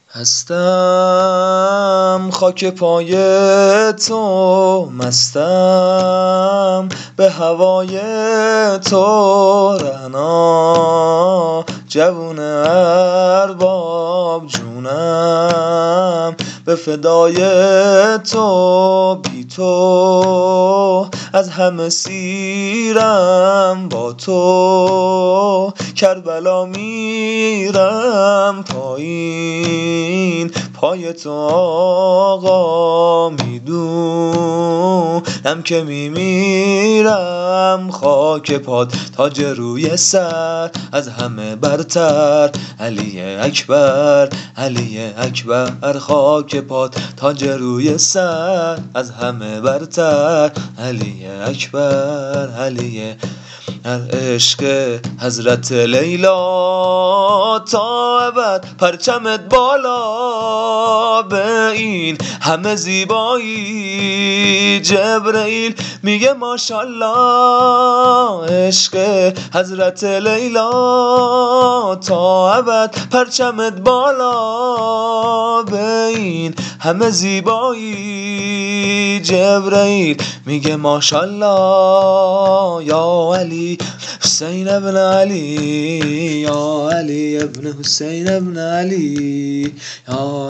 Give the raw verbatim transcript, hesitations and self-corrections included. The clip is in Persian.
هستم خاک پای تو، مستم به هوای تو، رعنا جوون ارباب جونم به فدای تو. بی تو از همه سیرم، با تو کربلا میرم پایین پای تو آقا، میدونم که میمیرم. خاک پات تاج روی سر، از همه برتر علی اکبر، علی اکبر. خاک پات تاج روی سر، از همه برتر علی اکبر، علی هر عشق حضرت لیلا تا ابد پرچمت بالا. به این همه زیبایی جبرئیل میگه ماشالله. عشق حضرت لیلا تا ابد پرچمت بالا. به این همه زیبایی جبرئیل میگه ماشالله. یا علی حسین ابن علی، یا علی ابن حسین ابن علی، یا